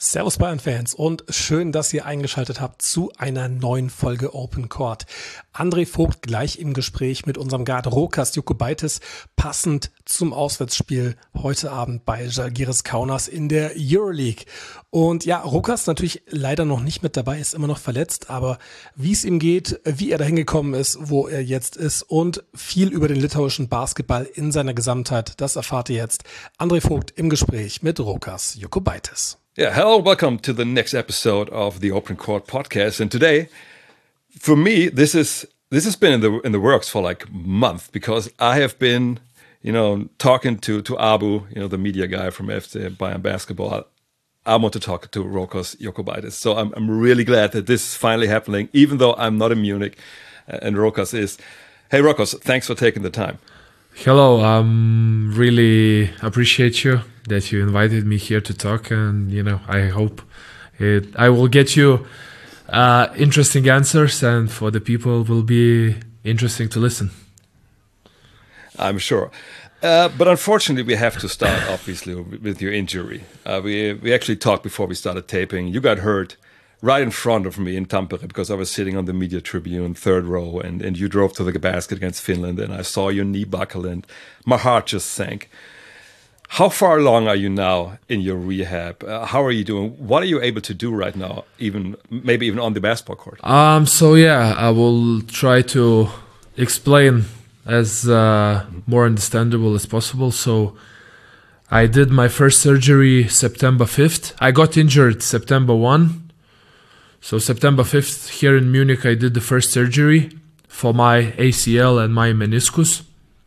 Servus Bayern-Fans und schön, dass ihr eingeschaltet habt zu einer neuen Folge Open Court. André Vogt gleich im Gespräch mit unserem Guard Rokas Jokubaitis, passend zum Auswärtsspiel heute Abend bei Žalgiris Kaunas in der Euroleague. Und ja, Rokas natürlich leider noch nicht mit dabei, ist immer noch verletzt, aber wie es ihm geht, wie er dahin gekommen ist, wo er jetzt ist und viel über den litauischen Basketball in seiner Gesamtheit, das erfahrt ihr jetzt. André Vogt im Gespräch mit Rokas Jokubaitis. Yeah, hello, welcome to the next episode of the Open Court podcast. And today, for me, this has been in the works for like a month because I have been, talking to Abu, the media guy from FC Bayern Basketball. I want to talk to Rokas Jokubaitis. So I'm really glad that this is finally happening, even though I'm not in Munich and Rokas is. Hey, Rokas, thanks for taking the time. Hello, really appreciate you that you invited me here to talk, and I hope I will get you interesting answers, and for the people will be interesting to listen. I'm sure. But unfortunately, we have to start, obviously, with your injury. We actually talked before we started taping. You got hurt right in front of me in Tampere because I was sitting on the media tribune, third row, and you drove to the basket against Finland, and I saw your knee buckle, and my heart just sank. How far along are you now in your rehab? How are you doing? What are you able to do right now, maybe even on the basketball court? I will try to explain as more understandable as possible. So I did my first surgery September 5th. I got injured September 1. So September 5th, here in Munich, I did the first surgery for my ACL and my meniscus.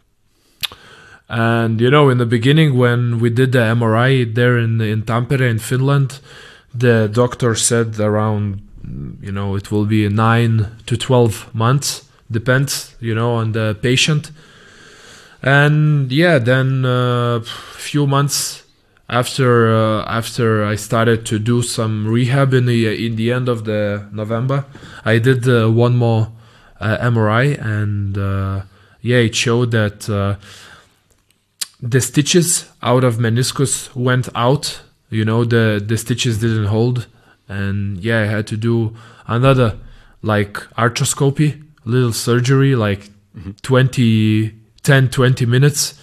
And, in the beginning, when we did the MRI there in Tampere in Finland, the doctor said around, it will be 9 to 12 months, depends, on the patient. And then a few months after I started to do some rehab in the end of the November, I did one more MRI, and it showed that the stitches out of meniscus went out. The stitches didn't hold, and I had to do another arthroscopy, little surgery, 20 minutes.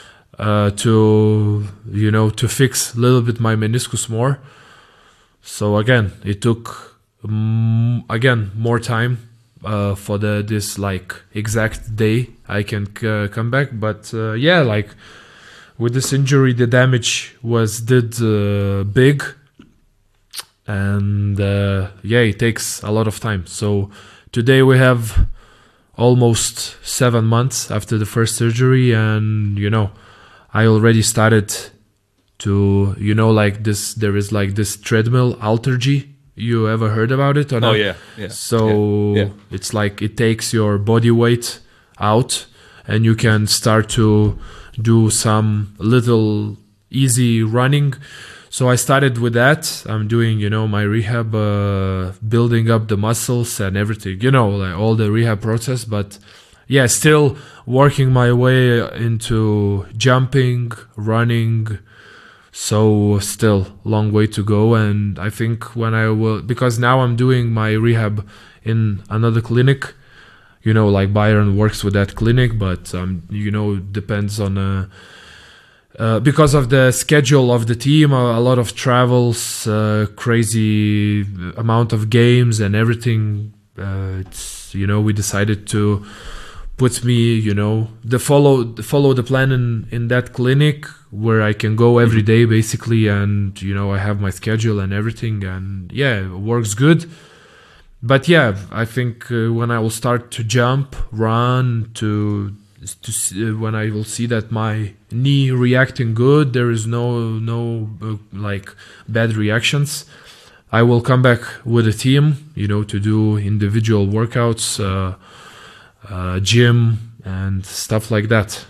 To fix a little bit my meniscus more. So again, it took more time for this exact day I can come back. But with this injury, the damage did big, and it takes a lot of time. So today we have almost 7 months after the first surgery, and I already started to, this, there is this treadmill, Altergy. You ever heard about it or not? Oh, yeah. So it's it takes your body weight out, and you can start to do some little easy running. So I started with that. I'm doing, my rehab, building up the muscles and everything, all the rehab process. But still working my way into jumping, running. So still long way to go. And I think because now I'm doing my rehab in another clinic, Bayern works with that clinic, but, depends on, because of the schedule of the team, a lot of travels, crazy amount of games and everything. We decided to put me, follow the plan in that clinic where I can go every day basically, and I have my schedule and everything, and it works good. But I think when I will start to jump, run, when I will see that my knee reacting good, there is no bad reactions, I will come back with a team, to do individual workouts, gym and stuff like that.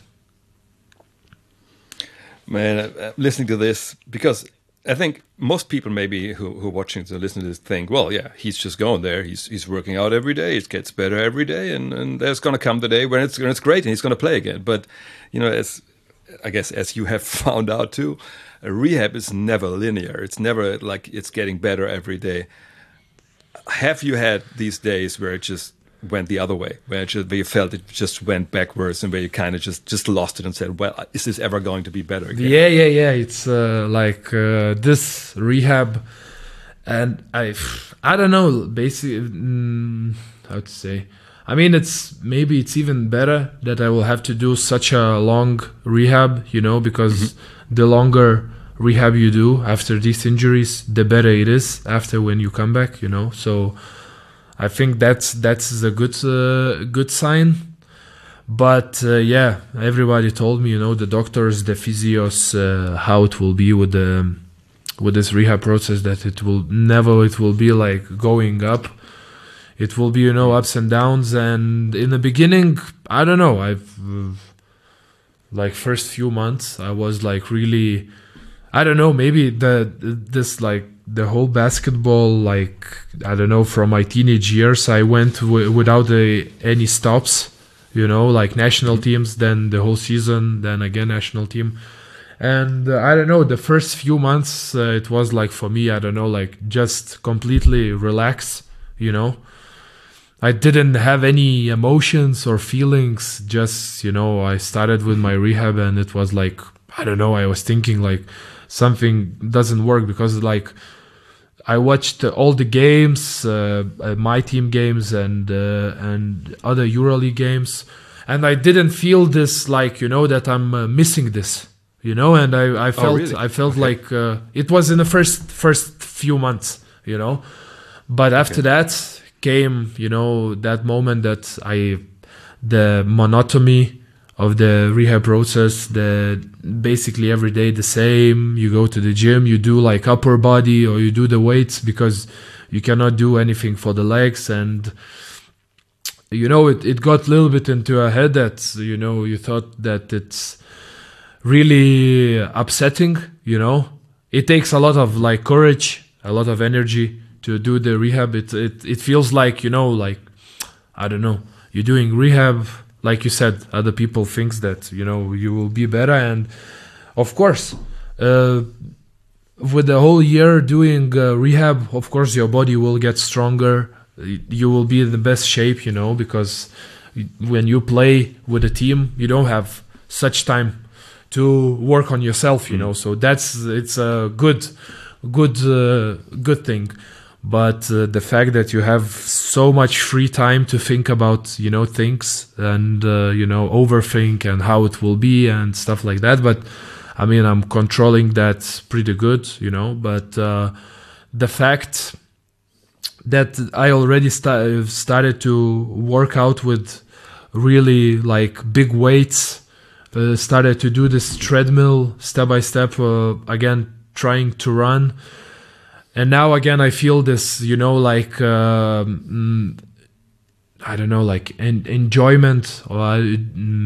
Man, listening to this, because I think most people maybe who are watching to listen to this think, well, he's just going there. He's working out every day. It gets better every day, and there's going to come the day when it's great and he's going to play again. But as I guess as you have found out too, rehab is never linear. It's never like it's getting better every day. Have you had these days where it just went the other way, where you felt it just went backwards, and where you kind of just lost it and said, well, is this ever going to be better again? Yeah. It's like this rehab, and I don't know, basically, how to say. I mean, maybe it's even better that I will have to do such a long rehab, because the longer rehab you do after these injuries, the better it is after when you come back, So I think that's a good sign. But everybody told me, the doctors, the physios, how it will be with this rehab process, that it will be like going up. It will be, ups and downs. And in the beginning, I don't know, like first few months, I was like really, I don't know, maybe the whole basketball, like, I don't know, from my teenage years, I went without any stops, like national teams, then the whole season, then again national team. And I don't know, the first few months, it was like, for me, I don't know, like just completely relax, I didn't have any emotions or feelings, just, I started with my rehab, and it was like, I don't know, I was thinking like something doesn't work, because like I watched all the games, my team games and other EuroLeague games, and I didn't feel this like, that I'm missing this, and I felt, really? I felt like it was in the first few months, but after that came, that moment that the monotony of the rehab process, basically every day the same. You go to the gym, you do like upper body, or you do the weights, because you cannot do anything for the legs. And it got a little bit into a head that you thought that it's really upsetting. It takes a lot of like courage, a lot of energy to do the rehab. It feels like, like, I don't know, you're doing rehab, like you said, other people thinks that, you will be better. And of course, with the whole year doing rehab, of course, your body will get stronger. You will be in the best shape, because when you play with a team, you don't have such time to work on yourself, So it's a good thing. But the fact that you have so much free time to think about, things and, overthink and how it will be and stuff like that. But I mean, I'm controlling that pretty good, but the fact that I already started to work out with really like big weights, started to do this treadmill step by step, again, trying to run. And now again, I feel this, like, I don't know, like enjoyment, or I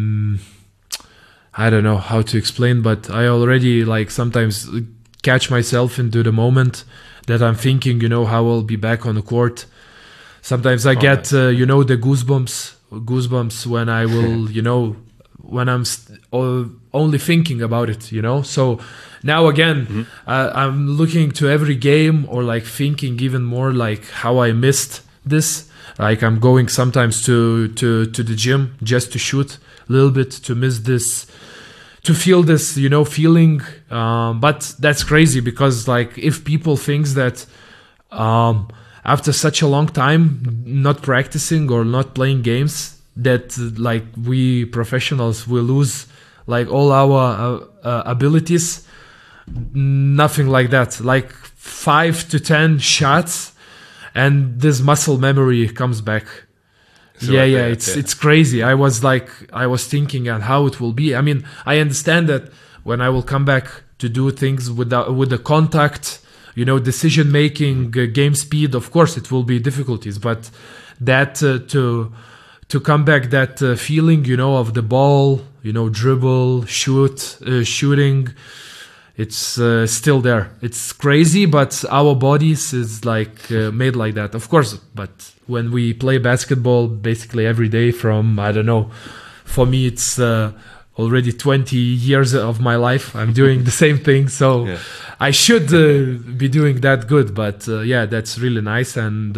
don't know how to explain, but I already like sometimes catch myself into the moment that I'm thinking, how I'll be back on the court. Sometimes I get, the goosebumps when I will, when I'm only thinking about it, So now again, I'm looking to every game, or like thinking even more like how I missed this. Like I'm going sometimes to the gym just to shoot a little bit, to miss this, to feel this, feeling. But that's crazy, because like if people thinks that after such a long time not practicing or not playing games, that like we professionals will lose like all our abilities. Nothing like that. Like 5 to 10 shots, and this muscle memory comes back. So it's crazy. I was thinking and how it will be. I mean, I understand that when I will come back to do things with the contact, decision making, game speed, of course it will be difficulties, but that to come back, that feeling, of the ball, dribble, shooting, it's still there. It's crazy, but our bodies is like made like that, of course. But when we play basketball basically every day from, I don't know, for me it's already 20 years of my life. I'm doing the same thing, so Yeah. I should be doing that good. But yeah, that's really nice. And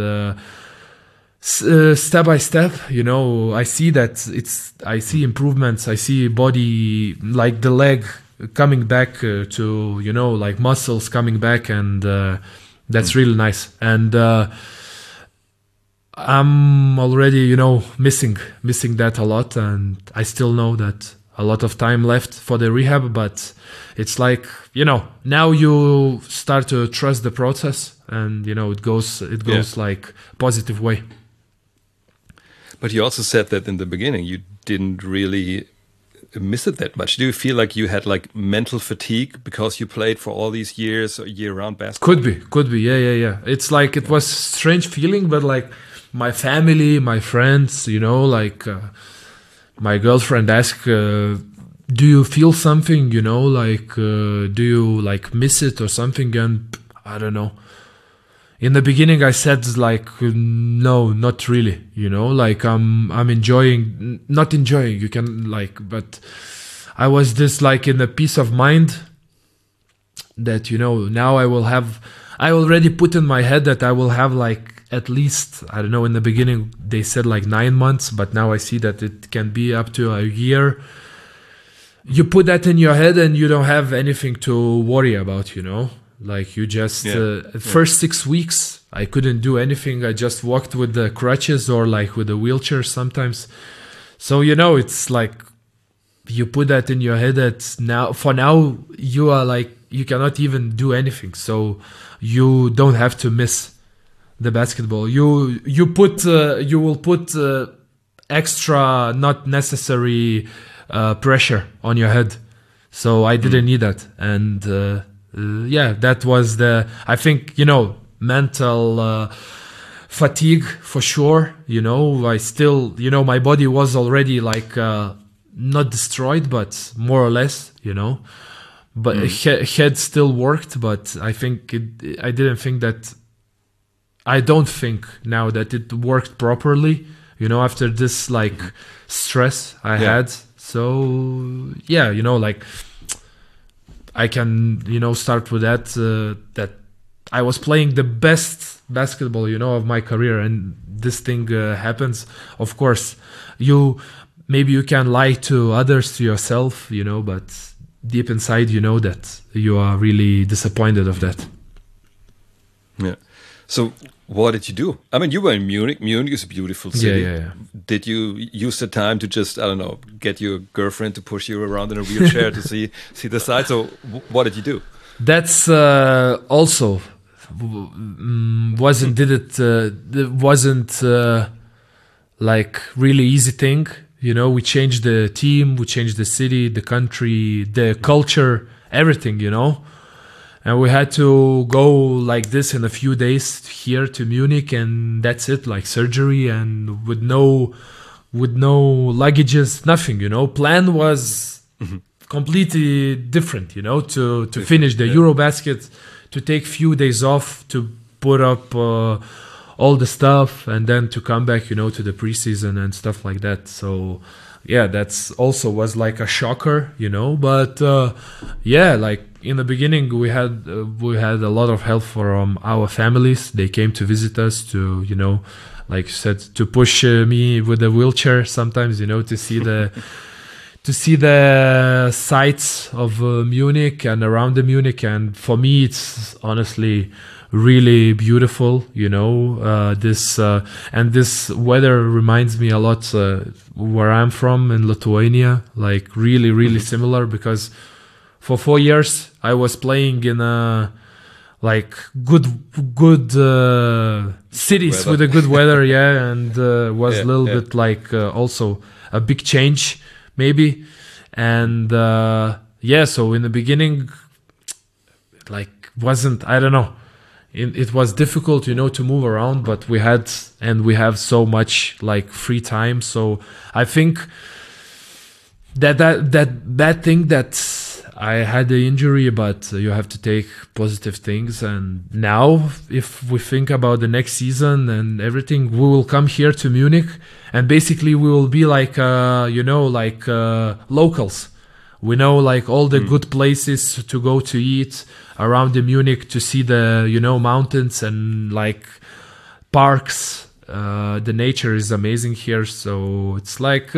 step by step, I see that I see improvements. I see body, like the leg coming back to, like muscles coming back, and that's really nice. And I'm already, missing that a lot, and I still know that a lot of time left for the rehab, but it's like, now you start to trust the process, and it goes like positive way. But you also said that in the beginning you didn't really miss it that much. Do you feel like you had like mental fatigue because you played for all these years, year-round basketball? Could be. Yeah. It's like it was strange feeling, but like my family, my friends, like my girlfriend asked, do you feel something? Like do you like miss it or something? And I don't know. In the beginning, I said like, no, not really, like I'm not enjoying, you can like, but I was this like in a peace of mind that, now I already put in my head that I will have like at least, I don't know, in the beginning, they said like 9 months, but now I see that it can be up to a year. You put that in your head and you don't have anything to worry about, Like you just first 6 weeks I couldn't do anything. I just walked with the crutches or like with a wheelchair sometimes. So it's like you put that in your head that now you are like you cannot even do anything. So you don't have to miss the basketball. You will put extra not necessary pressure on your head. So I didn't need that, and that was I think, mental fatigue for sure. I still, my body was already like not destroyed, but more or less, but head still worked. But I don't think now that it worked properly, after this like stress I had. So like I can, start with that, that I was playing the best basketball, of my career, and this thing happens. Of course, maybe you can lie to others, to yourself, but deep inside, that you are really disappointed of that. Yeah. So what did you do? I mean, you were in Munich. Munich is a beautiful city. Yeah. Did you use the time to just, I don't know, get your girlfriend to push you around in a wheelchair to see the sights? So what did you do? That's also wasn't like really easy thing. We changed the team, we changed the city, the country, the culture, everything, and we had to go like this in a few days here to Munich, and that's it, like surgery, and with no luggages, nothing, Plan was completely different, to finish the Eurobasket, to take few days off, to put up all the stuff, and then to come back, to the preseason and stuff like that. So that's also was like a shocker, but like in the beginning we had a lot of help from our families. They came to visit us to, like you said, to push me with a wheelchair sometimes, to see the sights of Munich and around the Munich. And for me, it's honestly really beautiful, this weather reminds me a lot where I'm from in Lithuania, like really, really similar, because for 4 years I was playing in a like good cities with a good weather, and was a little bit like also a big change maybe, and so in the beginning like wasn't, I don't know, it was difficult, to move around, but we have so much like free time. So I think that thing that I had the injury, but you have to take positive things. And now, if we think about the next season and everything, we will come here to Munich, and basically we will be like, locals. We know like all the good places to go to eat around the Munich, to see the, mountains and like parks. The nature is amazing here. So it's like,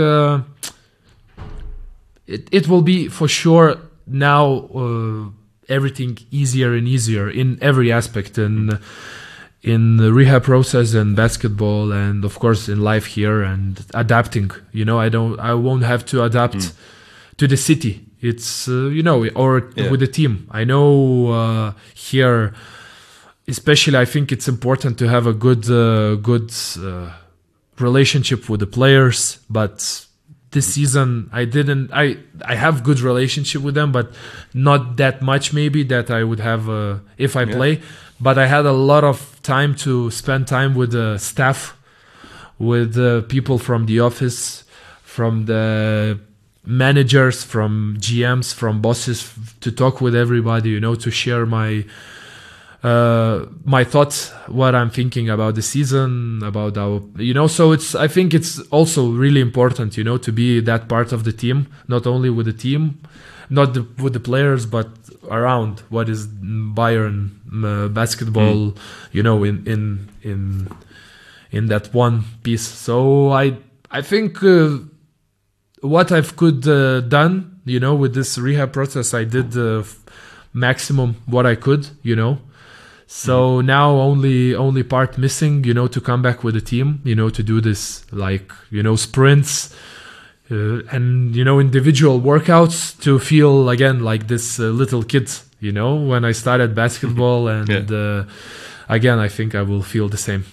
it will be for sure now everything easier and easier in every aspect, in the rehab process and basketball, and of course in life here, and adapting. I won't have to adapt to the city. It's with the team. I know here, especially, I think it's important to have a good relationship with the players, but this season I have good relationship with them, but not that much maybe that I would have if I play. But I had a lot of time to spend time with the staff, with the people from the office, from the managers, from GMs, from bosses, to talk with everybody, to share my thoughts, what I'm thinking about the season, about our, so I think it's also really important, to be that part of the team, not only with the team, not with the players, but around what is Bayern basketball, in that one piece. So I think what I've could done, with this rehab process, I did the maximum what I could, So now only part missing, to come back with the team, to do this sprints and individual workouts, to feel again like this little kid, when I started basketball, and again I think I will feel the same.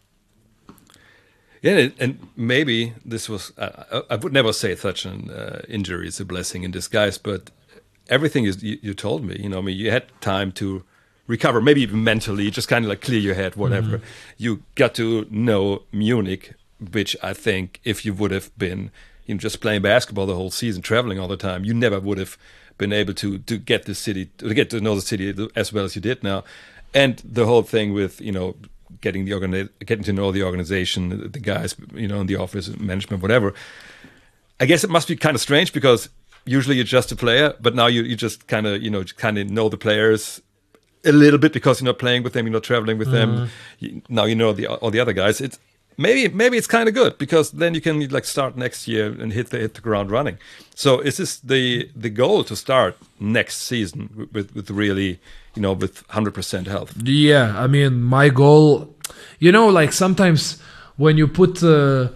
Yeah, and maybe this was I would never say such an injury is a blessing in disguise, but everything you told me, you had time to recover, maybe even mentally, just kind of like clear your head, whatever. You got to know Munich, which I think if you would have been just playing basketball the whole season, traveling all the time, you never would have been able to get the city, to get to know the city as well as you did now. And the whole thing with getting to know the organization, the guys, in the office, management, whatever. I guess it must be kind of strange, because usually you're just a player, but now you just kind of know the players a little bit, because you're not playing with them, you're not traveling with them. Now all the other guys. It's maybe it's kind of good, because then you can start next year and hit the ground running. So is this the goal, to start next season with really with 100% health? Yeah, I mean, my goal, sometimes when you put the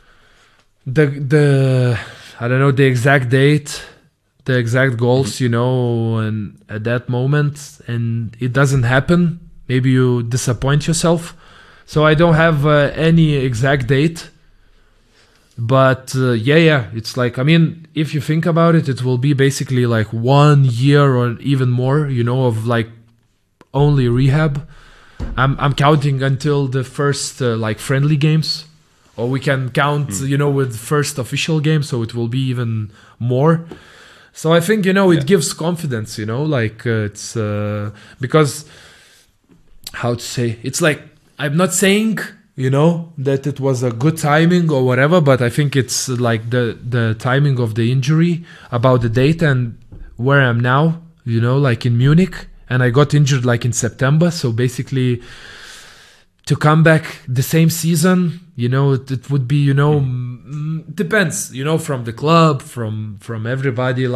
I don't know the exact date, the exact goals, and at that moment, and it doesn't happen, maybe you disappoint yourself. So I don't have any exact date, but it's like, I mean, if you think about it, it will be basically like 1 year or even more, of only rehab. I'm counting until the first friendly games, or we can count, with first official game, so it will be even more. So I think, it gives confidence, it's because, how to say, it's like, I'm not saying, that it was a good timing or whatever, but I think it's like the timing of the injury, about the date and where I'm now, in Munich, and I got injured in September. So basically, to come back the same season, it would be, depends, from the club, from everybody,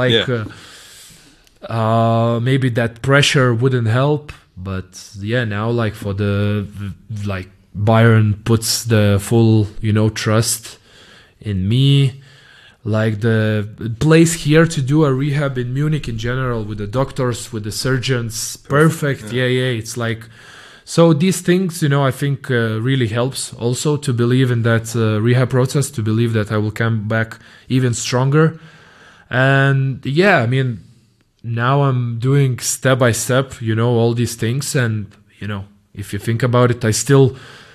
maybe that pressure wouldn't help. But now for the Bayern puts the full, trust in me. The place here to do a rehab in Munich in general, with the doctors, with the surgeons, perfect. Yeah. It's so these things, I think really helps also to believe in that rehab process, to believe that I will come back even stronger. And I mean, now I'm doing step by step, all these things. And, if you think about it, I still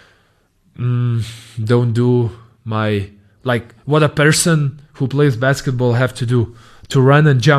don't do what a person who plays basketball have to do, to run and jump.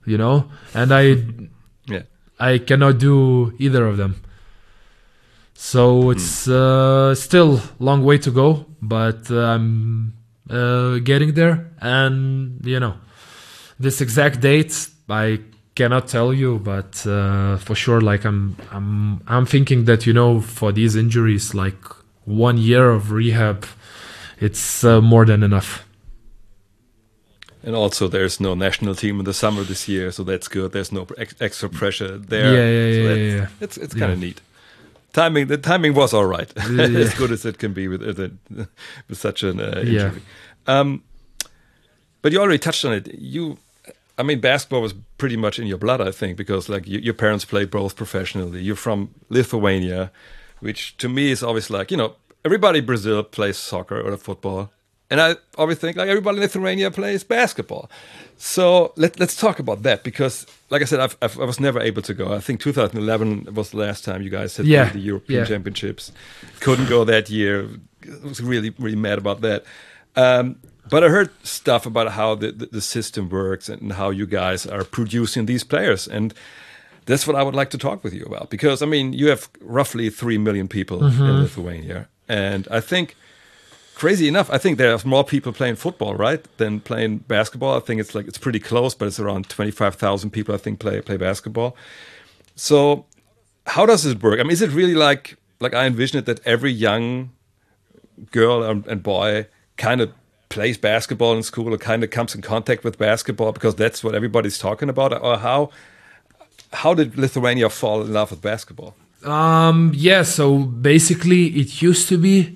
you know, and I cannot do either of them. So it's still long way to go, but I'm getting there. And you know, this exact date I cannot tell you, but for sure, like I'm thinking that, you know, for these injuries, like 1 year of rehab, it's more than enough. And also, there's no national team in the summer this year, so that's good. There's no extra pressure there. Yeah. It's kind of neat. The timing was all right, as good as it can be with such an injury. But you already touched on it. I mean, basketball was pretty much in your blood, I think, because like your parents played both professionally. You're from Lithuania, which to me is always like, you know, everybody in Brazil plays soccer or football. And I always think like everybody in Lithuania plays basketball. So let's talk about that, because, like I said, I was never able to go. I think 2011 was the last time you guys had the European Championships. Couldn't go that year. I was really, really mad about that. But I heard stuff about how the system works and how you guys are producing these players. And that's what I would like to talk with you about. Because, I mean, you have roughly 3 million people in Lithuania. And I think, crazy enough, I think there's more people playing football, right, than playing basketball. I think it's pretty close, but it's around 25,000 people, I think, play basketball. So how does it work? I mean, is it really like I envision it, that every young girl and boy kind of plays basketball in school or kind of comes in contact with basketball because that's what everybody's talking about? Or how did Lithuania fall in love with basketball? So basically it used to be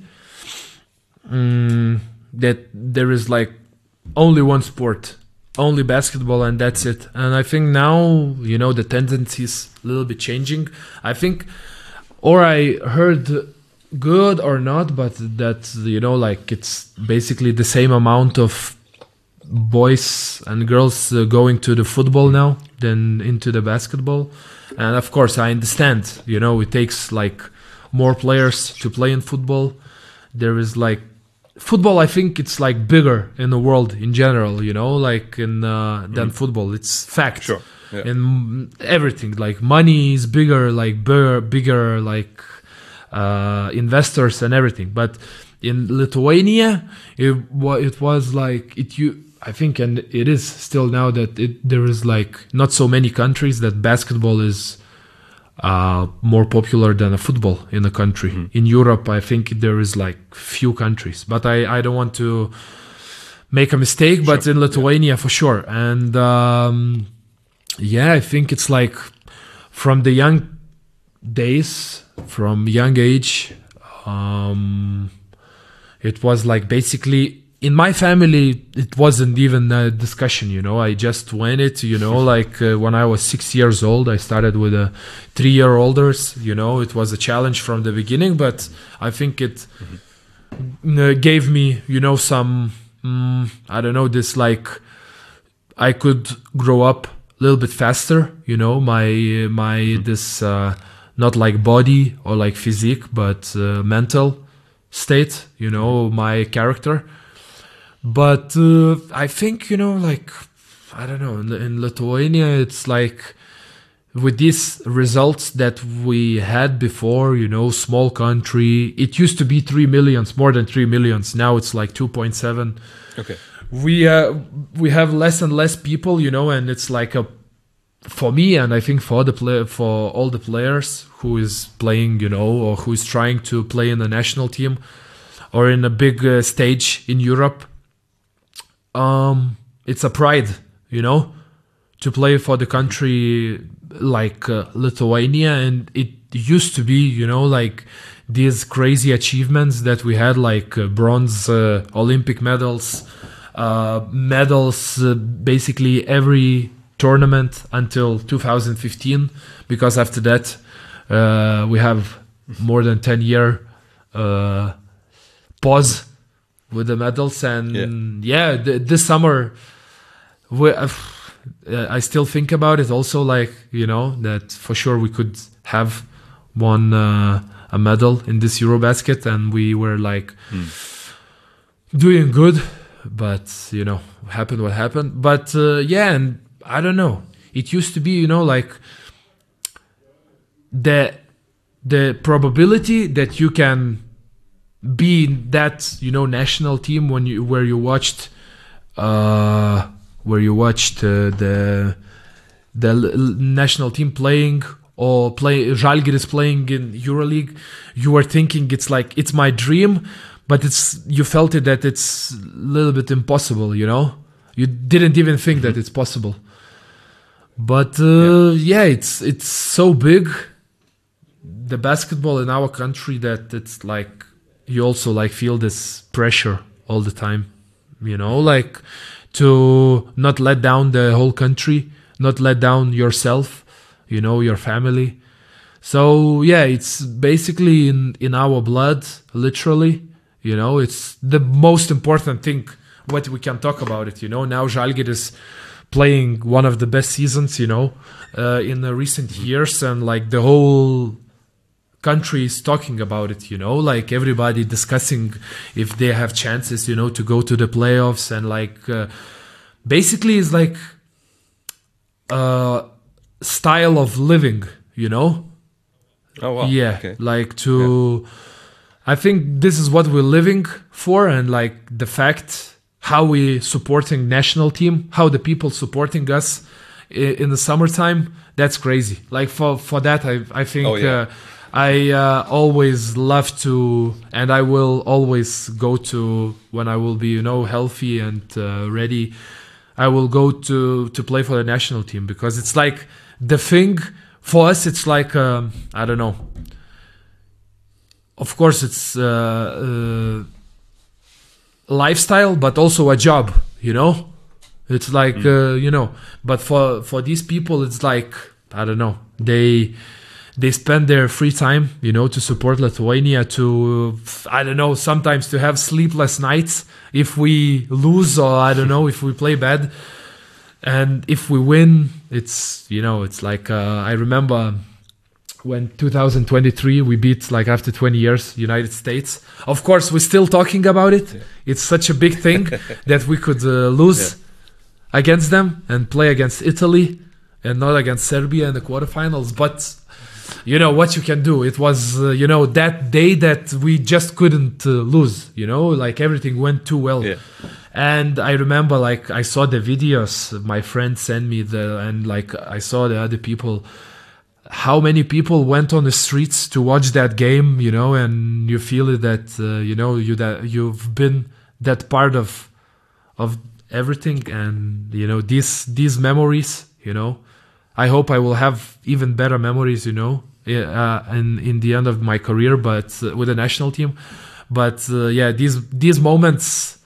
that there is like only one sport, only basketball, and that's it. And I think now, you know, the tendency is a little bit changing. I think, or I heard, good or not, but that, you know, like it's basically the same amount of boys and girls going to the football now than into the basketball. And of course I understand, you know, it takes like more players to play in football. There is like football, I think it's like bigger in the world in general, you know, like in than football. It's fact. Sure. Yeah. And everything, like money is bigger, like bigger, like investors and everything. But in Lithuania, it was like I think, and it is still now, that there is like not so many countries that basketball is more popular than a football in a country. In Europe, I think there is like few countries, but I don't want to make a mistake, but in Lithuania for sure. And I think it's like from the young days, from young age, it was like basically in my family, it wasn't even a discussion, you know. I just went it, you know, like when I was 6 years old, I started with a 3-year-olders, you know. It was a challenge from the beginning, but I think it gave me, you know, some, I don't know, this like I could grow up a little bit faster, you know, my this not like body or like physique, but mental state, you know, my character. But I think, you know, like, I don't know, in Lithuania, it's like with these results that we had before, you know, small country, it used to be 3 millions, more than 3 millions. Now it's like 2.7. Okay. We have less and less people, you know, and it's like for me, and I think for all the players who is playing, you know, or who is trying to play in the national team or in a big stage in Europe, it's a pride, you know, to play for the country like Lithuania. And it used to be, you know, like these crazy achievements that we had, like bronze Olympic medals, basically every tournament until 2015, because after that we have more than 10-year pause with the medals. And this summer I still think about it also, like, you know, that for sure we could have won a medal in this Eurobasket, and we were like doing good, but you know, happened what happened. But and I don't know, it used to be, you know, like the probability that you can be in that, you know, national team where you watched the national team playing, or Žalgiris playing in EuroLeague, you were thinking it's like it's my dream, but you felt it that it's a little bit impossible, you know. You didn't even think that it's possible. But it's so big, the basketball in our country, that it's like you also like feel this pressure all the time, you know, like to not let down the whole country, not let down yourself, you know, your family. So yeah, it's basically in our blood, literally, you know. It's the most important thing what we can talk about it, you know. Now Žalgiris is playing one of the best seasons, you know, in the recent years, and like the whole country is talking about it, you know, like everybody discussing if they have chances, you know, to go to the playoffs, and like basically it's like style of living, you know. Oh wow. Yeah, okay. like I think this is what we're living for, and like the fact how we supporting national team, how the people supporting us in the summertime, that's crazy. Like for that I think I always love to, and I will always go to, when I will be, you know, healthy and ready, I will go to play for the national team, because it's like the thing for us. It's like I don't know. Of course, it's lifestyle, but also a job. You know, it's like you know. But for these people, it's like, I don't know. They spend their free time, you know, to support Lithuania, to, I don't know, sometimes to have sleepless nights if we lose, or I don't know, if we play bad. And if we win, it's, you know, it's like, I remember when 2023 we beat, like after 20 years, United States. Of course, we're still talking about it. Yeah. It's such a big thing that we could lose against them and play against Italy and not against Serbia in the quarterfinals. But you know what you can do. It was, you know, that day that we just couldn't lose, you know, like everything went too well. Yeah. And I remember, like, I saw the videos my friend sent me, and like I saw the other people, how many people went on the streets to watch that game, you know, and you feel it that, you know, you've been that part of everything. And, you know, these memories, you know, I hope I will have even better memories, you know, in the end of my career, but with the national team. But these moments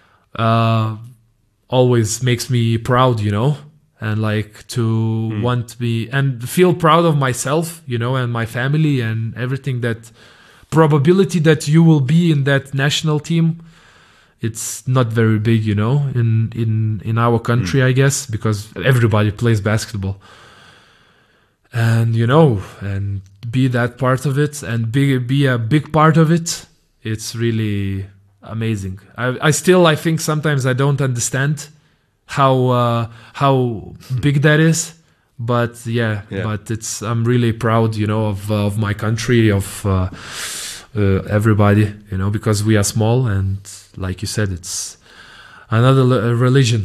always makes me proud, you know, and like to want to be and feel proud of myself, you know, and my family and everything. That probability that you will be in that national team, it's not very big, you know, in our country, I guess, because everybody plays basketball. And, you know, and be that part of it and be a big part of it, it's really amazing. I think sometimes I don't understand how big that is. But but I'm really proud, you know, of my country, of everybody, you know, because we are small, and like you said, it's another religion.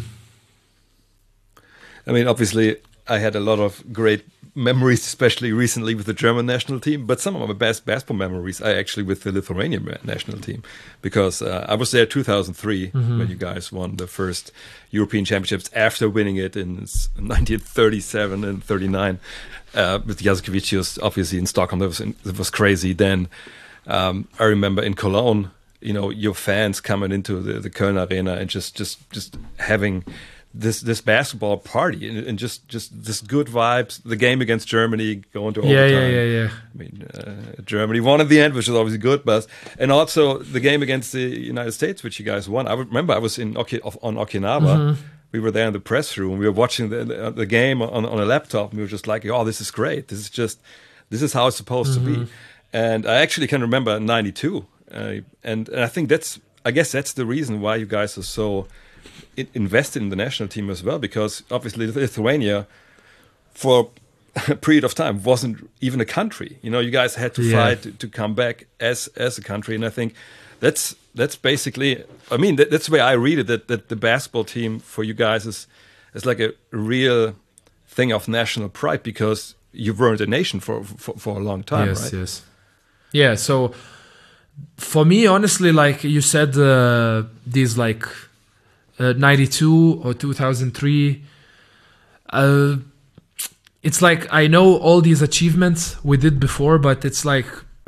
I mean, obviously, I had a lot of great memories, especially recently with the German national team. But some of my best basketball memories are actually with the Lithuanian national team, because I was there 2003 when you guys won the first European Championships after winning it in 1937 and 39 with Jasikevičius, obviously in Stockholm. That was crazy. Then I remember in Cologne, you know, your fans coming into the Köln Arena and just having this basketball party and just this good vibes. The game against Germany going to overtime. Yeah. I mean, Germany won at the end, which is obviously good, but and also the game against the United States, which you guys won. I remember I was on Okinawa. We were there in the press room. We were watching the game on a laptop, and we were just like, "Oh, this is great. This is how it's supposed to be." And I actually can remember '92, and I think that's the reason why you guys are so invested in the national team as well, because obviously Lithuania for a period of time wasn't even a country. You know, you guys had to fight to come back as a country, and I think that's basically. I mean, that's the way I read it. That the basketball team for you guys is like a real thing of national pride because you've run a nation for a long time, yes, right? Yes. Yeah. So for me, honestly, like you said, these like 92 or 2003. It's like I know all these achievements we did before, but it's like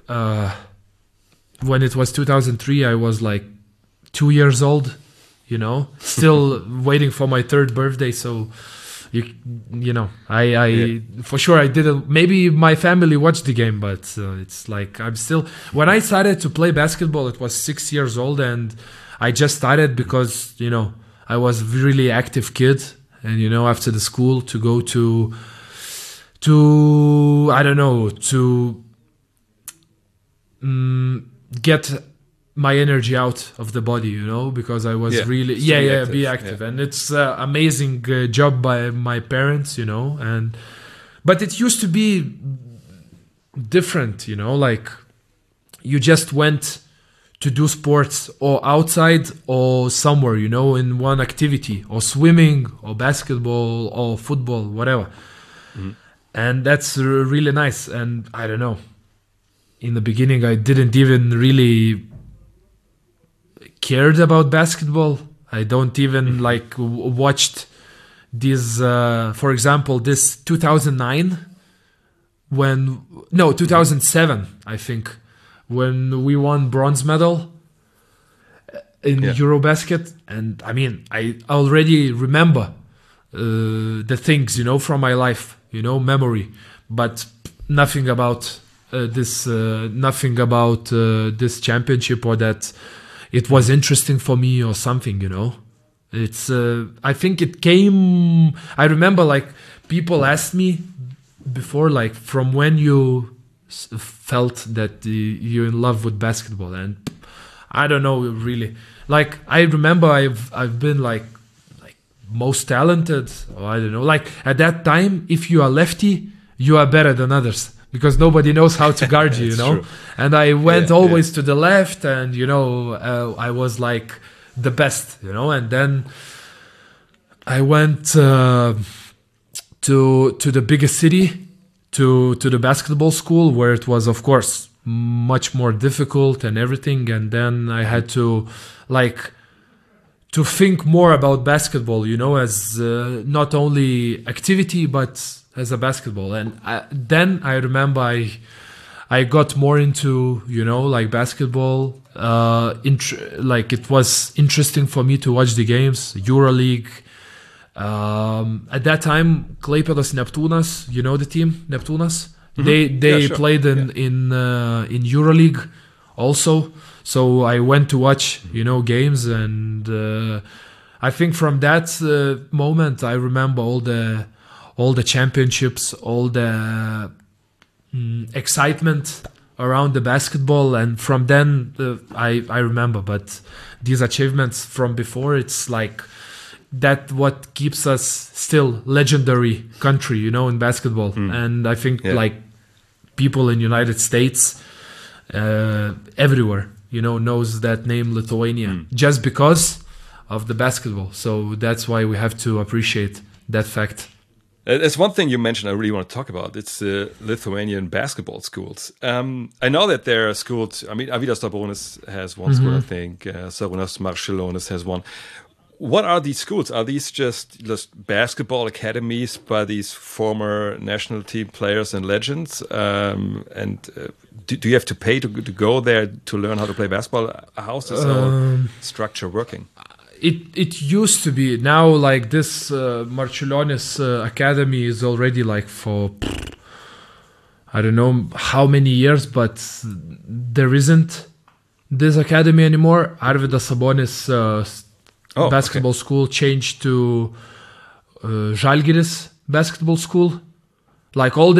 when it was 2003, I was like 2 years old, you know, still waiting for my 3rd birthday. So, you know, I for sure I didn't. Maybe my family watched the game, but it's like I'm still. When I started to play basketball, it was 6 years old, and I just started because you know I was a really active kid, and you know after the school to go to I don't know, to get my energy out of the body, you know, because I was really be active. And it's amazing job by my parents, you know, but it used to be different, you know, like you just went to do sports or outside or somewhere, you know, in one activity, or swimming or basketball or football, whatever. And that's really nice. And I don't know, in the beginning, I didn't even really cared about basketball. I don't even like watched this, for example, this 2007, I think, when we won bronze medal in Eurobasket. And I mean, I already remember the things, you know, from my life, you know, memory, but nothing about this championship, or that it was interesting for me or something, you know. It's I think it came. I remember like people asked me before, like, from when you felt that you're in love with basketball, and I don't know really. Like I remember I've been like most talented, or I don't know, like at that time, if you are lefty, you are better than others because nobody knows how to guard you, you know. True. And I went always to the left, and you know, I was like the best, you know. And then I went to the biggest city, to the basketball school, where it was, of course, much more difficult and everything. And then I had to to think more about basketball, you know, as not only activity, but as a basketball. And then I remember I got more into, you know, like basketball. Like it was interesting for me to watch the games, EuroLeague. At that time, Klaipėdos Neptūnas, you know the team, Neptūnas? Mm-hmm. They played in EuroLeague also. So I went to watch, you know, games, and I think from that moment I remember all the championships, all the excitement around the basketball, and from then I remember. But these achievements from before, it's like that what keeps us still legendary country, you know, in basketball. And I think like people in United States, everywhere, you know, knows that name Lithuania just because of the basketball. So that's why we have to appreciate that fact. There's one thing you mentioned I really want to talk about. It's the Lithuanian basketball schools. I know that there are schools. I mean, Avydas Dabronis has one school, I think. Sarunas Marčiulionis has one. What are these schools? Are these just basketball academies by these former national team players and legends? Do you have to pay to go there to learn how to play basketball? How's this whole structure working? It used to be. Now, like this Marčiulionis academy is already like for I don't know how many years, but there isn't this academy anymore. Arvydas Sabonis basketball school changed to Žalgiris basketball school. Like all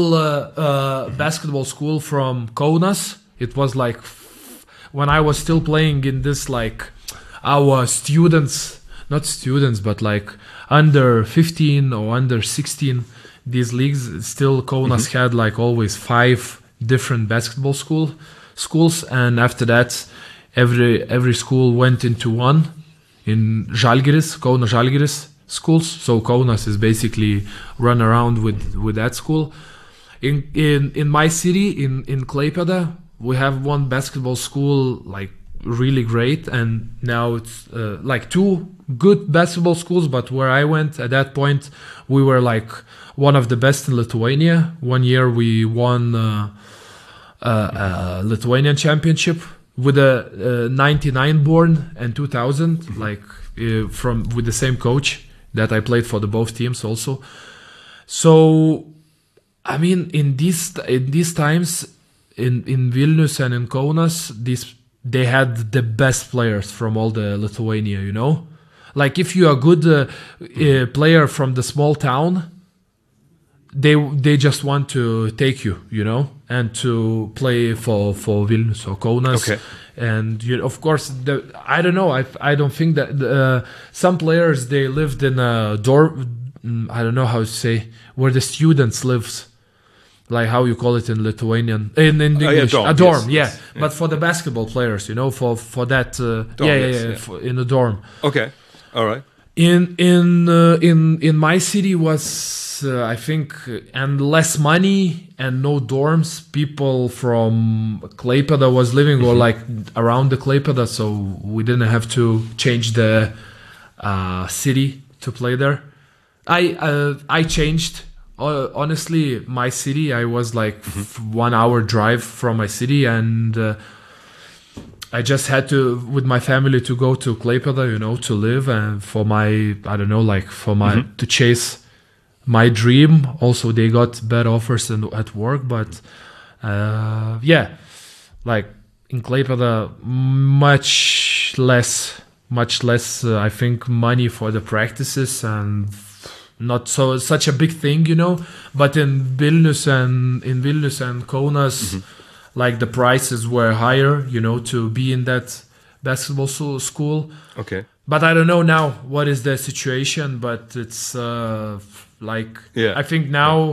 basketball school from Kaunas, it was like when I was still playing in this, like our students, not students, but like under 15 or under 16, these leagues, still Kaunas had like always 5 different basketball schools, and after that, every school went into one in Žalgiris, Kaunas Žalgiris schools. So Kaunas is basically run around with that school. In my city, in Klaipėda, we have one basketball school like really great, and now it's like 2 good basketball schools. But where I went at that point, we were like one of the best in Lithuania. One year we won a Lithuanian championship with a 99 born and 2000, like with the same coach that I played for both teams also. So I mean, in these times in Vilnius and in Kaunas, they had the best players from all the Lithuania, you know? Like if you are a good player from the small town, they just want to take you, you know, and to play for Vilnius or Kaunas. Okay. And of course, I don't know. I don't think that some players, they lived in a dorm. I don't know how to say, where the students lives. Like how you call it in Lithuanian, in English, dorm, a dorm, yes. But for the basketball players, you know, for that, Dorm, in a dorm. Okay, all right. In my city was I think, and less money and no dorms. People from Klaipėda was living or like around the Klaipėda, so we didn't have to change the city to play there. I changed. Honestly, my city, I was like 1 hour drive from my city, and I just had to, with my family, to go to Klaipėda, you know, to live, and for my, I don't know, like for my, to chase my dream. Also, they got better offers at work, but yeah, like in Klaipėda, much less, I think, money for the practices, and not such a big thing, you know. But in Vilnius and Kaunas, like the prices were higher, you know, to be in that basketball school. Okay. But I don't know now what is the situation. But it's like I think now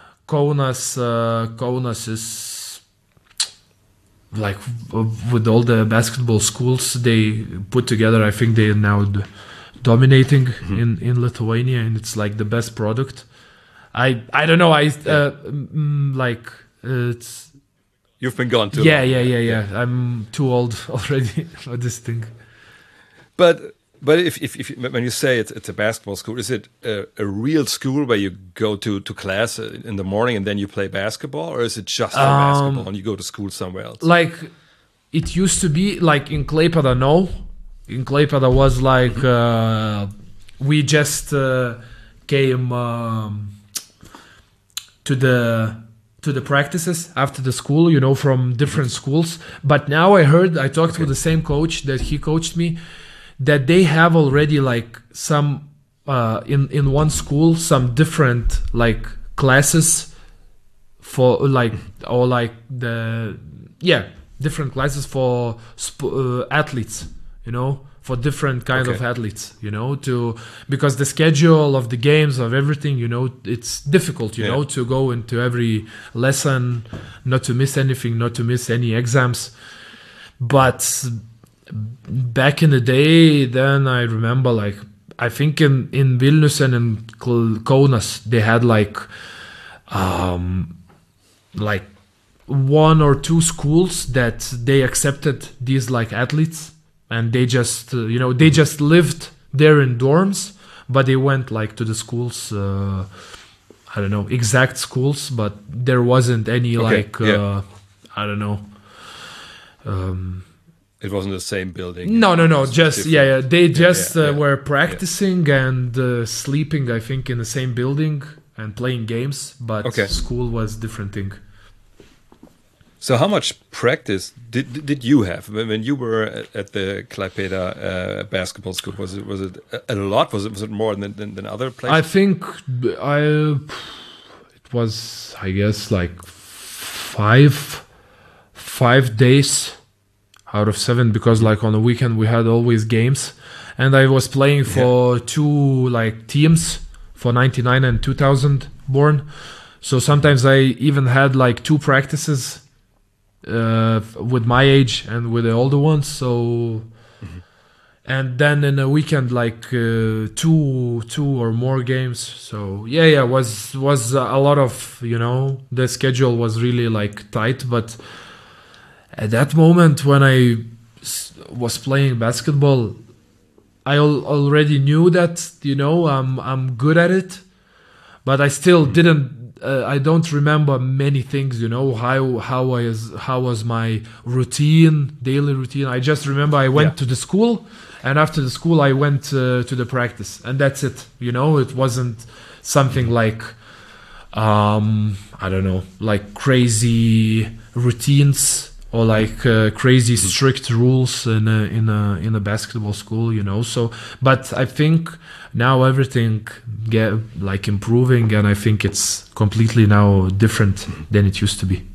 Kaunas is like with all the basketball schools they put together. I think they are now dominating in Lithuania, and it's like the best product. I don't know. Like it's. You've been gone too long. Yeah. I'm too old already for this thing. But if when you say it's a basketball school, is it a real school where you go to class in the morning and then you play basketball, or is it just for basketball and you go to school somewhere else? Like it used to be, like in Klaipėda, no. In Klaipėda was like we just came to the practices after the school, you know, from different schools. But now I talked with the same coach that he coached me, that they have already like some in one school some different like classes for like, or like different classes for athletes, you know, for different kind of athletes, you know, because the schedule of the games, of everything, you know, it's difficult, you know, to go into every lesson, not to miss anything, not to miss any exams. But back in the day, then I remember, like, I think in Vilnius and in Kaunas, they had like 1 or 2 schools that they accepted these like athletes. And they just, they just lived there in dorms, but they went like to the schools, I don't know, exact schools, but there wasn't any I don't know. It wasn't the same building. No, just, they just were practicing and sleeping, I think, in the same building and playing games, but school was different thing. So how much practice did you have when you were at the Klaipėda basketball school? Was it a lot? Was it more than other places? I think it was, I guess, like 5 days out of 7, because like on the weekend we had always games, and I was playing for 2 like teams, for 99 and 2000 born. So sometimes I even had like 2 practices with my age and with the older ones. So, and then in a weekend, like 2 or more games. So was a lot of, the schedule was really like tight. But at that moment when I was playing basketball, I already knew that, I'm good at it, but I still didn't. I don't remember many things, how was my routine, daily routine. I just remember I went to the school, and after the school I went to the practice, and that's it. It wasn't something like, I don't know, like crazy routines or like crazy strict rules in a basketball school, So, but I think now everything get like improving, and I think it's completely now different than it used to be.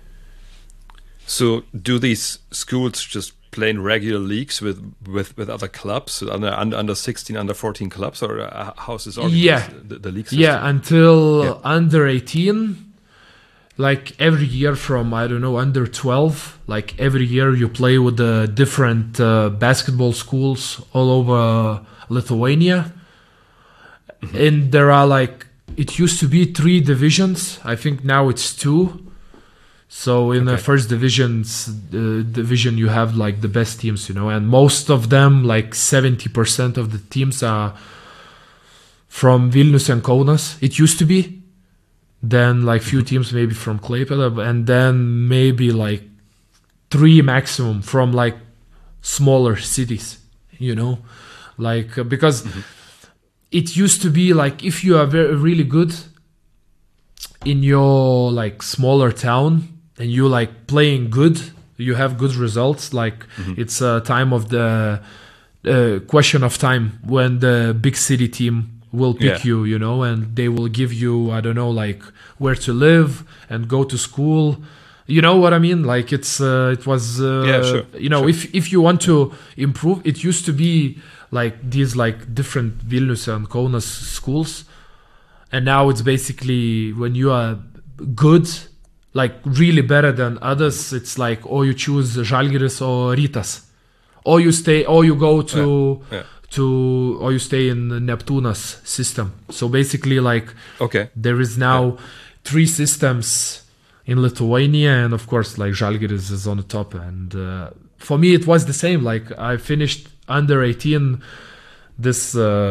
So, do these schools just play in regular leagues with other clubs, under 16, under 14 clubs, or how's this organized? Yeah, the league system? Yeah, until under 18. Like every year from, I don't know, under 12, like every year you play with the different basketball schools all over Lithuania. And there are like, it used to be 3 divisions. I think now it's 2. So in the first division you have like the best teams, and most of them, like 70% of the teams are from Vilnius and Kaunas. It used to be. Then like few teams maybe from Klaipėda, and then maybe like 3 maximum from like smaller cities, like because it used to be like if you are really good in your like smaller town and you like playing good, you have good results, like it's a time of the question of time when the big city team will pick you, and they will give you, I don't know, like where to live and go to school. You know what I mean? Like it was, sure. If you want to improve, it used to be like these like different Vilnius and Kaunas schools. And now it's basically when you are good, like really better than others, it's like, or you choose Žalgiris or Rytas, or you stay, or you go to... or you stay in the Neptūnas system. So basically, like, there is now 3 systems in Lithuania, and of course, like Žalgiris is on the top. And for me, it was the same. Like I finished under 18 this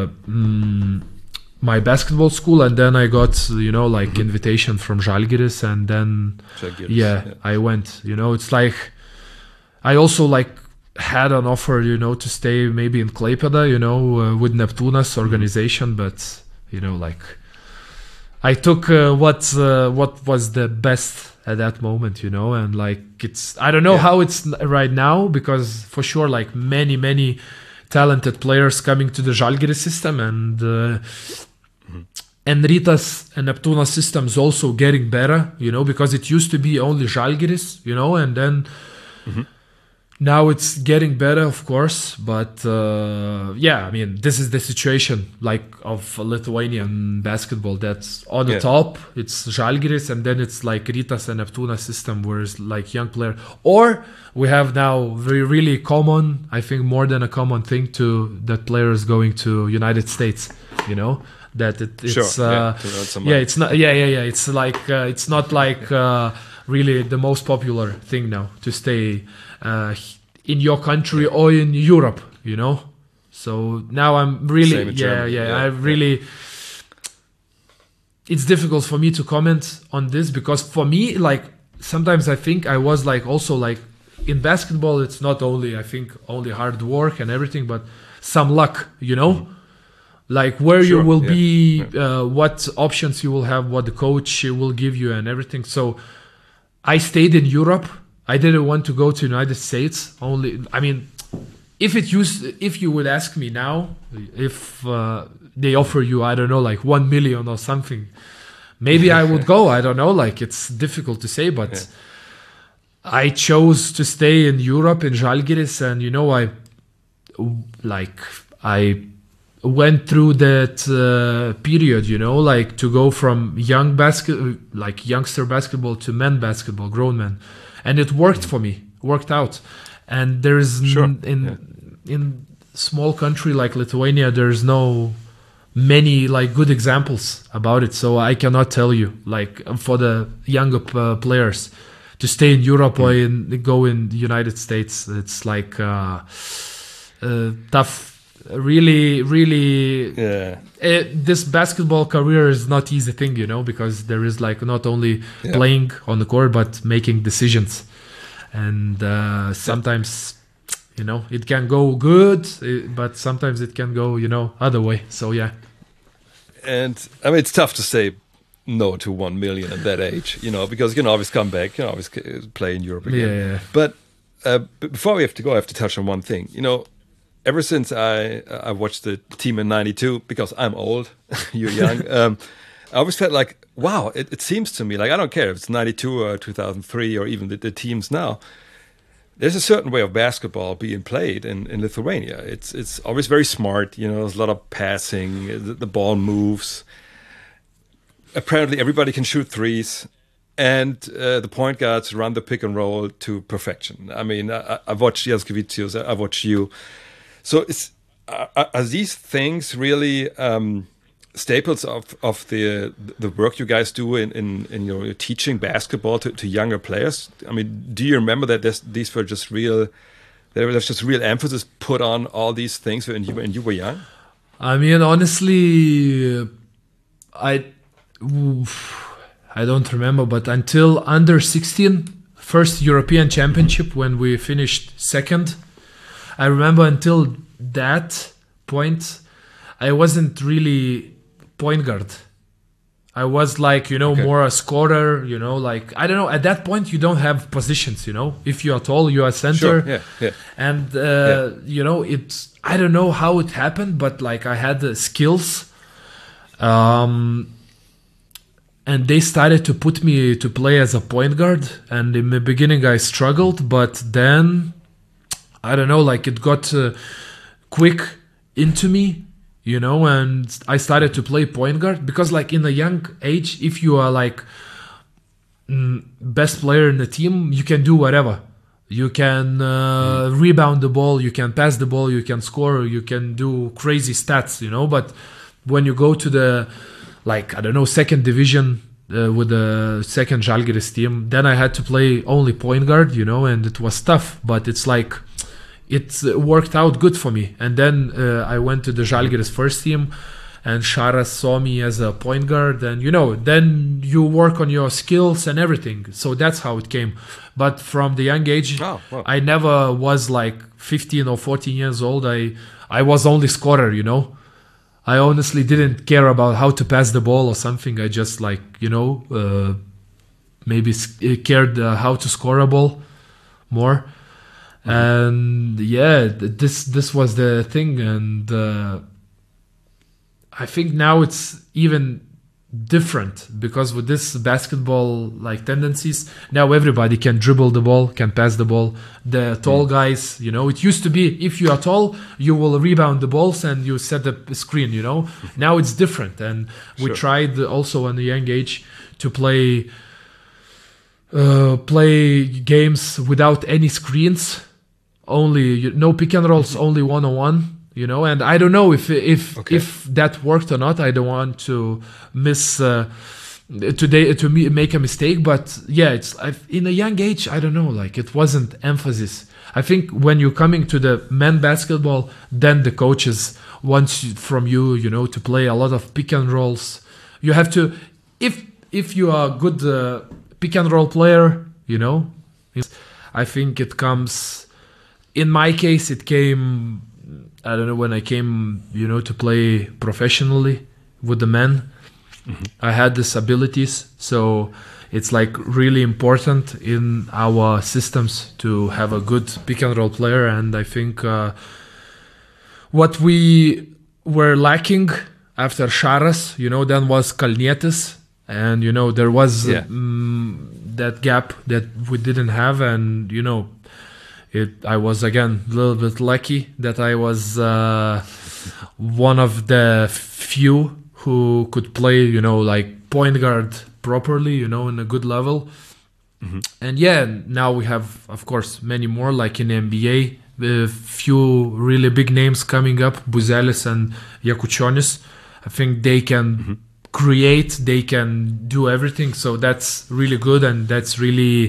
my basketball school, and then I got invitation from Žalgiris, and then I went. It's like I also like had an offer, to stay maybe in Klaipėda, with Neptūnas organization, but like I took what was the best at that moment, and like it's, I don't know how it's right now, because for sure like many talented players coming to the Žalgiris system, and Rytas and Neptūnas system is also getting better, because it used to be only Žalgiris, and then now it's getting better, of course, but I mean, this is the situation like of Lithuanian basketball. That's on the top. It's Žalgiris, and then it's like Rytas and Neptūnas system, where it's like young player. Or we have now very really common, I think more than a common thing, to that players going to United States. That it's it's not it's like it's not like really the most popular thing now to stay in your country or in Europe, So now I'm really, I really, it's difficult for me to comment on this, because for me, like, sometimes I think I was like, also like in basketball, it's not only, I think, only hard work and everything, but some luck, like where you will be, what options you will have, what the coach will give you and everything. So I stayed in Europe. I didn't want to go to United States. I mean, if you would ask me now, if they offer you, I don't know, like 1 million or something, maybe I would go. I don't know. Like, it's difficult to say, but I chose to stay in Europe in Žalgiris, and I went through that period, you know, like to go from youngster basketball to men basketball, grown men, and it worked for me, worked out. And there's in small country like Lithuania, there's no many like good examples about it, so I cannot tell you like for the younger players to stay in Europe or go in the United States. It's like tough. Really, this basketball career is not easy thing, you know, because there is like not only playing on the court but making decisions, and sometimes, you know, it can go good, but sometimes it can go, you know, other way. So yeah. And I mean, it's tough to say no to 1 million at that age, you know, because you can always come back, you can always play in Europe again. Yeah. But before we have to go, I have to touch on one thing, you know. Ever since I watched the team in '92, because I'm old, you're young, I always felt like, wow, it seems to me, like I don't care if it's '92 or 2003 or even the teams now, there's a certain way of basketball being played in Lithuania. It's always very smart, you know, there's a lot of passing, the ball moves. Apparently everybody can shoot threes, and the point guards run the pick and roll to perfection. I mean, I've watched Jaskevicius, I've watched you. So are these things really staples of the work you guys do in your teaching basketball to younger players? I mean, do you remember that these were just real? There was just real emphasis put on all these things when you were young. I mean, honestly, I don't remember, but until under 16, first European Championship when we finished second. I remember until that point, I wasn't really point guard. I was like, you know, more a scorer, you know, like, I don't know. At that point, you don't have positions, you know. If you are tall, you are center. Sure, yeah. And, you know, I don't know how it happened, but like I had the skills. And they started to put me to play as a point guard. And in the beginning, I struggled, but then I don't know, like it got quick into me, you know, and I started to play point guard because like in a young age, if you are like best player in the team, you can do whatever. You can rebound the ball, you can pass the ball, you can score, you can do crazy stats, you know, but when you go to the, like, I don't know, second division with the second Žalgiris team, then I had to play only point guard, you know, and it was tough, but it's like, it worked out good for me. And then I went to the Žalgiris first team, and Šaras saw me as a point guard, and, you know, then you work on your skills and everything. So that's how it came. But from the young age, I never was like 15 or 14 years old. I was only scorer, you know. I honestly didn't care about how to pass the ball or something. I just like, you know, maybe cared how to score a ball more. And yeah, this was the thing. And I think now it's even different because with this basketball like tendencies, now everybody can dribble the ball, can pass the ball. The tall guys, you know, it used to be if you are tall, you will rebound the balls and you set the screen, you know. Now it's different. And we tried also at a young age to play games without any screens, only no pick and rolls, only one-on-one. You know, and I don't know if that worked or not. I don't want to make a mistake, but yeah, it's in a young age. I don't know, like it wasn't emphasis. I think when you're coming to the men basketball, then the coaches want from you, you know, to play a lot of pick and rolls. You have to, if you are a good pick and roll player, you know, I think it comes. In my case, it came. I don't know, when I came, you know, to play professionally with the men, I had these abilities. So it's like really important in our systems to have a good pick and roll player. And I think what we were lacking after Šaras, you know, then was Kalnietis. And, you know, there was that gap that we didn't have. And, you know, I was again a little bit lucky that I was one of the few who could play, like point guard properly, in a good level. And now we have, of course, many more, like in the NBA, a few really big names coming up, Buzelis and Yakuchonis. I think they can create, they can do everything. So that's really good, and that's really,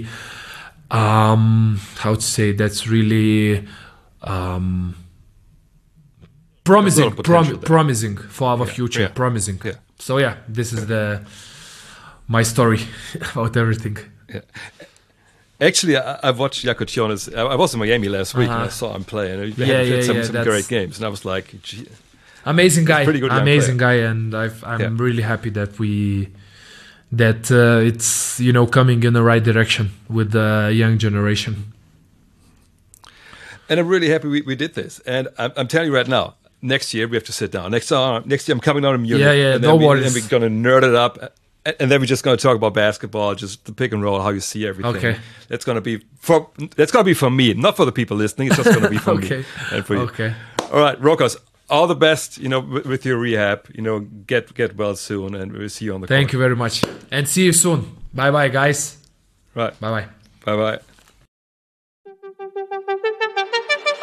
that's really promising for our future. Yeah. Promising. Yeah. So this is my story about everything. Yeah. Actually, I watched Yakuchonis. I was in Miami last week and I saw him play. And he had some great games. And I was like, gee, amazing guy, pretty good guy. And I'm really happy that it's coming in the right direction with the young generation. And I'm really happy we did this. And I'm telling you right now, next year we have to sit down. Next year I'm coming on in Munich. And then we're going to nerd it up. And then we're just going to talk about basketball, just the pick and roll, how you see everything. Okay. That's going to be for me, not for the people listening. It's just going to be for me and for you. Okay. All right, Rokas, all the best. With your rehab. Get well soon, and we'll see you on the court. Thank you very much, and see you soon. Bye bye, guys. Right. Bye bye. Bye bye.